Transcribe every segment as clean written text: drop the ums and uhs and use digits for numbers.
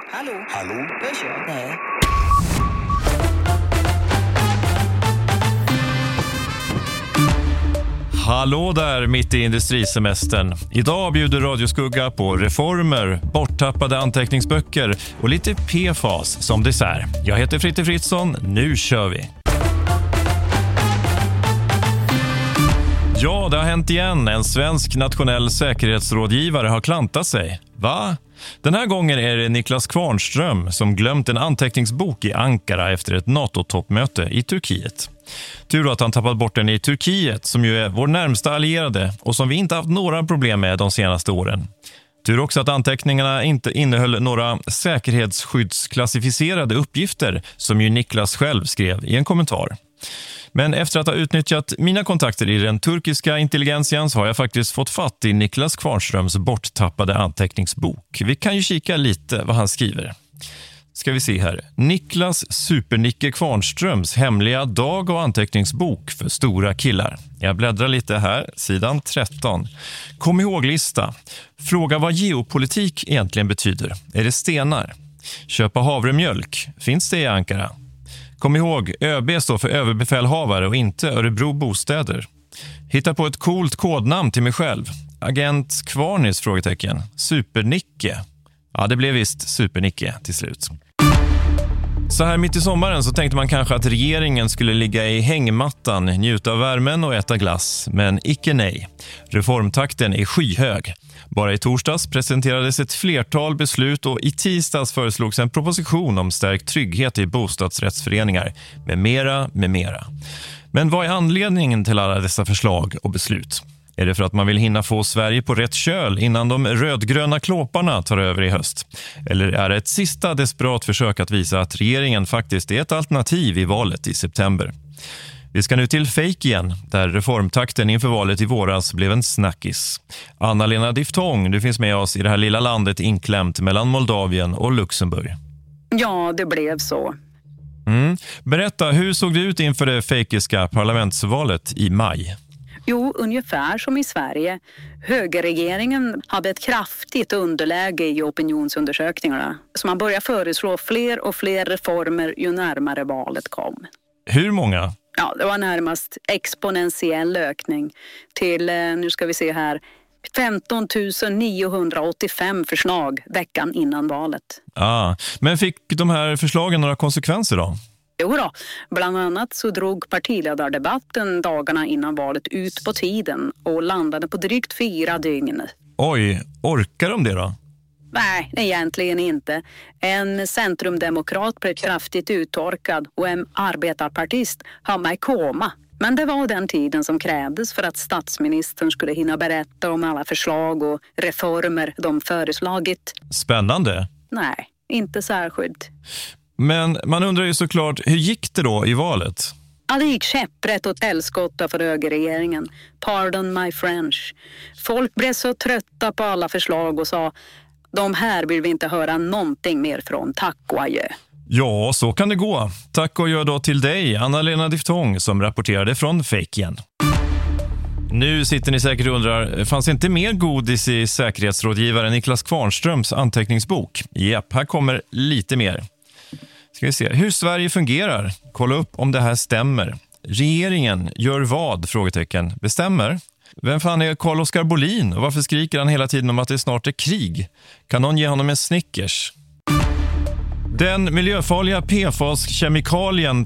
Hallå? Hallå? Hörs jag? Nej. Hallå där mitt i industrisemestern. Idag bjuder Radioskugga på reformer, borttappade anteckningsböcker och lite PFAS som dessert. Jag heter Fritte Fritzson, nu kör vi! Ja, det har hänt igen. En svensk nationell säkerhetsrådgivare har klantat sig. Va? Den här gången är det Niklas Kvarnström som glömt en anteckningsbok i Ankara efter ett NATO-toppmöte i Turkiet. Tur att han tappat bort den i Turkiet som ju är vår närmsta allierade och som vi inte haft några problem med de senaste åren. Tur också att anteckningarna inte innehöll några säkerhetsskyddsklassificerade uppgifter som ju Niklas själv skrev i en kommentar. Men efter att ha utnyttjat mina kontakter i den turkiska intelligensian så har jag faktiskt fått fatt i Niklas Kvarnströms borttappade anteckningsbok. Vi kan ju kika lite vad han skriver. Ska vi se här. Niklas Supernicke Kvarnströms hemliga dag- och anteckningsbok för stora killar. Jag bläddrar lite här, sidan 13. Kom ihåg-lista. Fråga vad geopolitik egentligen betyder. Är det stenar? Köpa havremjölk. Finns det i Ankara? Kom ihåg, ÖB står för överbefälhavare och inte Örebro bostäder. Hitta på ett coolt kodnamn till mig själv. Agent Kvarnis, frågetecken. Supernicke. Ja, det blev visst Supernicke till slut. Så här mitt i sommaren så tänkte man kanske att regeringen skulle ligga i hängmattan, njuta av värmen och äta glass. Men icke nej. Reformtakten är skyhög. Bara i torsdags presenterades ett flertal beslut och i tisdags föreslogs en proposition om stärkt trygghet i bostadsrättsföreningar med mera, med mera. Men vad är anledningen till alla dessa förslag och beslut? Är det för att man vill hinna få Sverige på rätt köl innan de rödgröna klåparna tar över i höst? Eller är det ett sista desperat försök att visa att regeringen faktiskt är ett alternativ i valet i september? Vi ska nu till Fake igen, där reformtakten inför valet i våras blev en snackis. Anna-Lena Diftong, du finns med oss i det här lilla landet inklämt mellan Moldavien och Luxemburg. Ja, det blev så. Berätta, hur såg det ut inför det fejkiska parlamentsvalet i maj? Jo, ungefär som i Sverige. Högerregeringen hade ett kraftigt underläge i opinionsundersökningarna. Så man började föreslå fler och fler reformer ju närmare valet kom. Hur många? Ja, det var närmast exponentiell ökning till, nu ska vi se här, 15 985 förslag veckan innan valet. Men fick de här förslagen några konsekvenser då? Jo då, bland annat så drog partiledardebatten dagarna innan valet ut på tiden och landade på drygt 4 dygn. Oj, orkar de det då? Nej, egentligen inte. En centrumdemokrat blev kraftigt uttorkad och en arbetarpartist hamnade i koma. Men det var den tiden som krävdes för att statsministern skulle hinna berätta om alla förslag och reformer de föreslagit. Spännande. Nej, inte särskilt. Men man undrar ju såklart, hur gick det då i valet? Ja, det gick käpprätt åt helskotta för högerregeringen. Pardon my French. Folk blev så trötta på alla förslag och sa, de här vill vi inte höra någonting mer från, tack och adjö. Ja, så kan det gå. Tack och adjö då till dig, Anna-Lena Diftong, som rapporterade från Fake igen. Nu sitter ni säkert och undrar, fanns inte mer godis i säkerhetsrådgivaren Niklas Kvarnströms anteckningsbok? Japp, här kommer lite mer. Ska vi se hur Sverige fungerar. Kolla upp om det här stämmer. Regeringen gör vad? Frågetecken. Bestämmer. Vem fan är Carl-Oskar Bolin? Och varför skriker han hela tiden om att det snart är krig? Kan någon ge honom en Snickers? Den miljöfarliga PFAS-kemikalien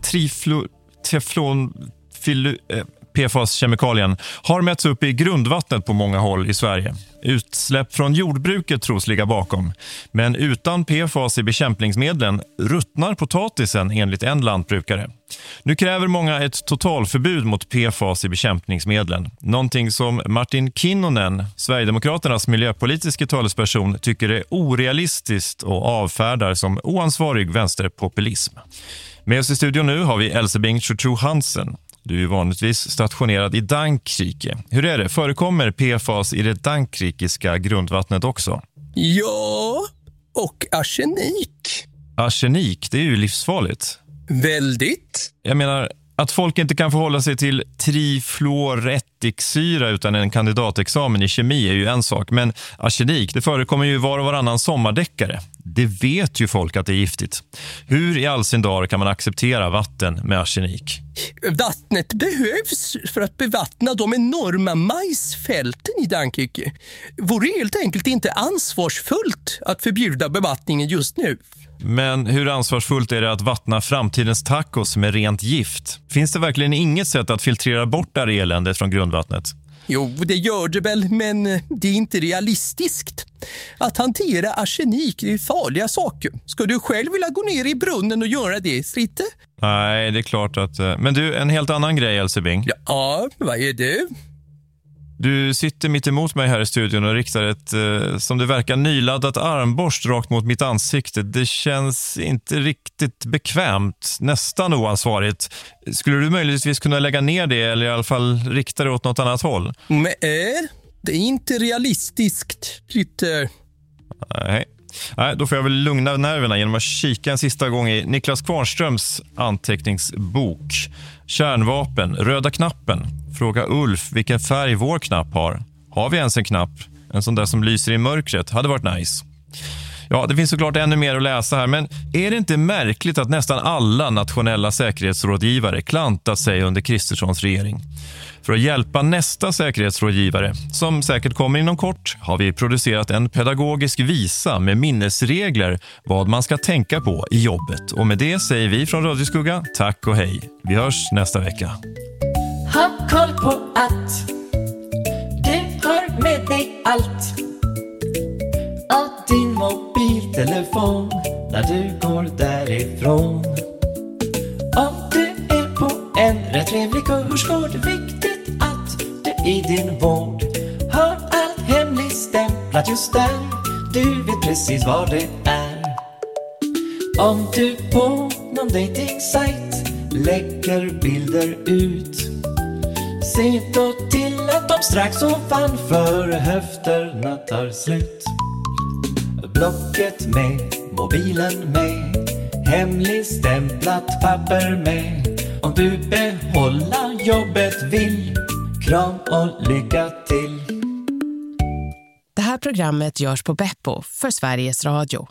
PFAS-kemikalien har mätts upp i grundvattnet på många håll i Sverige. Utsläpp från jordbruket tros ligga bakom. Men utan PFAS i bekämpningsmedlen ruttnar potatisen enligt en lantbrukare. Nu kräver många ett totalförbud mot PFAS i bekämpningsmedlen. Någonting som Martin Kinnunen, Sverigedemokraternas miljöpolitiska talesperson, tycker är orealistiskt och avfärdar som oansvarig vänsterpopulism. Med oss i studion nu har vi Else Bengtsjö Hansen. Du är vanligtvis stationerad i Dankrike. Hur är det? Förekommer PFAS i det dankrikiska grundvattnet också? Ja, och arsenik. Arsenik, det är ju livsfarligt. Väldigt. Jag menar, att folk inte kan förhålla sig till trifluoretter ättiksyra utan en kandidatexamen i kemi är ju en sak. Men arsenik, det förekommer ju var och varannan sommardäckare. Det vet ju folk att det är giftigt. Hur i all sin dag kan man acceptera vatten med arsenik? Vattnet behövs för att bevattna de enorma majsfälten i Frankrike. Vore helt enkelt inte ansvarsfullt att förbjuda bevattningen just nu. Men hur ansvarsfullt är det att vattna framtidens tacos med rent gift? Finns det verkligen inget sätt att filtrera bort det här eländet från grundvattnet? Jo, det gör det väl, men det är inte realistiskt. Att hantera arsenik är farliga saker. Ska du själv vilja gå ner i brunnen och göra det, Stritte? Nej, det är klart att... Men du, en helt annan grej, Elsebing. Ja, vad är det? Du sitter mitt emot mig här i studion och riktar ett, som det verkar, nyladdat armborst rakt mot mitt ansikte. Det känns inte riktigt bekvämt, nästan oansvarigt. Skulle du möjligtvis kunna lägga ner det eller i alla fall rikta det åt något annat håll? Men det är inte realistiskt, Stritte. Nej, då får jag väl lugna nerverna genom att kika en sista gång i Niklas Kvarnströms anteckningsbok. Kärnvapen, röda knappen. Fråga Ulf vilken färg vår knapp har. Har vi ens en knapp? En sån där som lyser i mörkret hade varit nice. Ja, det finns såklart ännu mer att läsa här, men är det inte märkligt att nästan alla nationella säkerhetsrådgivare klantat sig under Kristerssons regering? För att hjälpa nästa säkerhetsrådgivare, som säkert kommer inom kort, har vi producerat en pedagogisk visa med minnesregler vad man ska tänka på i jobbet. Och med det säger vi från Radioskugga tack och hej. Vi hörs nästa vecka. Ha koll på att du har med dig allt av din mobiltelefon när du går därifrån. Om du är på en rätt trevlig kurs går det viktigt att du i din vård har allt hemligstämplat just där. Du vet precis vad det är. Om du på någon dating-sajt lägger bilder ut, se då till att de strax ovanför höfterna tar slut. Blocket med, mobilen med, hemligstämplat papper med. Om du behålla jobbet vill, kram och lycka till. Det här programmet görs på Beppo för Sveriges Radio.